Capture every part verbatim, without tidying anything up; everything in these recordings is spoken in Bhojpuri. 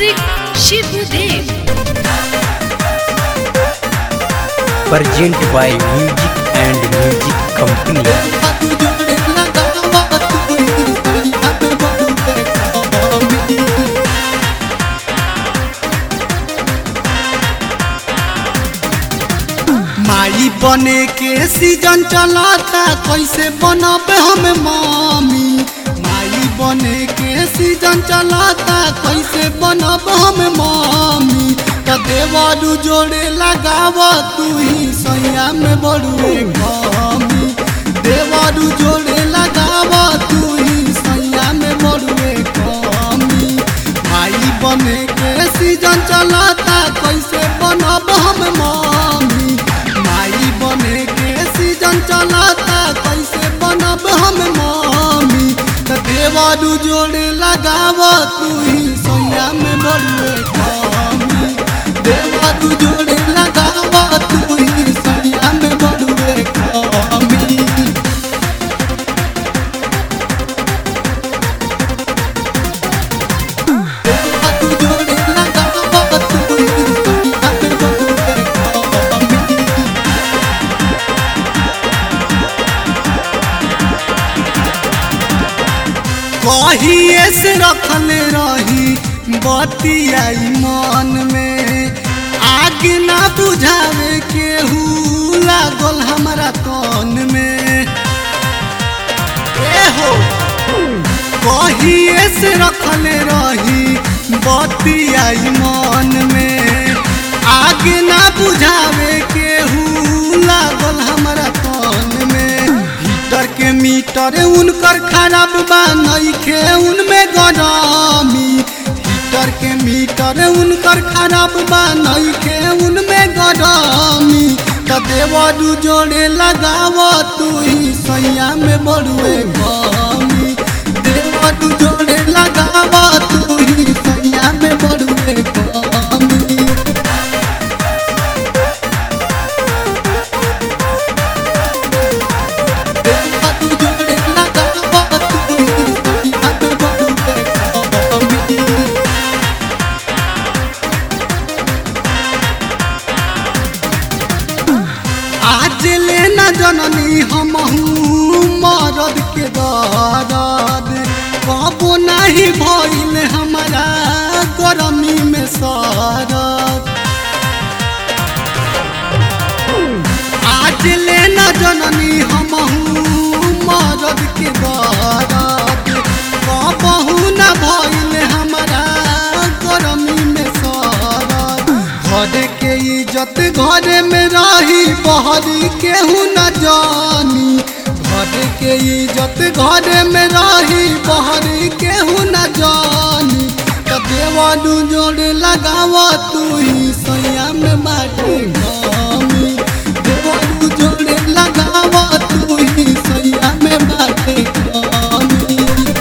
Music Shivdev present by music and music company. माई बने के सीजन चलाता कैसे बनबे हम मामी। माई बने के सीजन चलाता कैसे बनब हम मामी। त देवारू जोड़े लगाव तू ही सैया में बड़ुए कमी। देवारू जोड़े लगाव तू ही सैया में बड़ुए कमी। माई बने के सीजन चलाता कैसे बनब हम मामी। माई बने के सीजन चलाता कैसे बनब हम मामी। त देवारू जोड़े लगाव तू ही सैया में बड़ुए कमी। देवारू जोड़े लगाव तू ही सैया में बड़ुए कमी। देवारू जोड़े लगाव तू ही सैया में बड़ुए कमी। कहिए से रखले रही बतिया मन में। आग ना बुझावे केहू लागल हमारा तन में। ए हो कहिए से रखले रही बतिया मन में। आग ना बुझावे केहू लागल हमारा तन में। हीटर के मीटर उनकर खराब बा नइखे उनमें गरमी। हीटर के मीटर उनकर खराब बा नइखे उनमें गरमी। त देवारू जोड़े लगाव तू ही सैया में बड़ुए कमी। देवारू जोड़े लगाव तू ही सैया में बड़ुए कमी। देवारू जोड़े लगाव तू ही सैया में बड़ुए कमी। आज लेना जननी हमहू मरद के दर्द। कबो नहीं भइल हमारा गरमी में सरद। आज लेना जननी हमहू मरद के दर्द। कबहू न भइल हमारा गरमी में सरद। घर के इज्जत घर में रही बहरी केहू न जानी। घर के इज्जत घर में रही बहरी केहू न जानी। त देवारू जोड़े लगाव तू ही सैया में बाटे कमी। देवारू जोड़े लगाव तू ही सैया में बाटे कमी।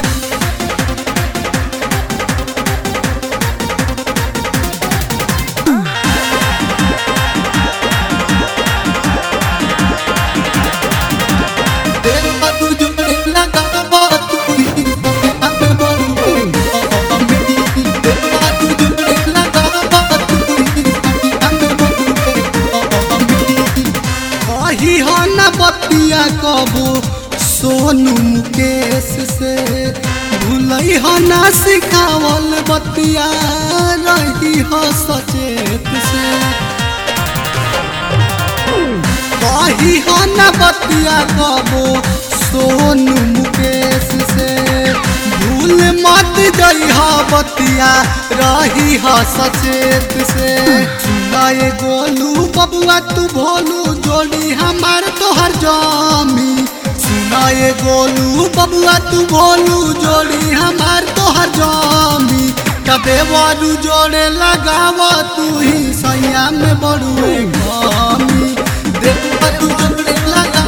देवारू जोड़े लगाव तू ही सैया में बड़ुए कमी। देवारू जोड़े लगाव तू ही सैया में बड़ुए कमी। कही हो न बतिया कबो सोनू मुकेश से। भूलई हो न सिखावल बतिया रही हो सचेत से। कही हो न बतिया कबो सोनू मुकेश से। भूल मत जइहा बतिया रही हो सचेत से। सुनाए गोलू बबुआ तू भोलू जोड़ी हमार तोहर जामी। सुनाए गोलू बबुआ तू भोलू जोड़ी हमार तोहर जामी। त देवारू जोड़े लगाव तू ही सैया में बड़ुए कमी। देवारू जोड़े लगाव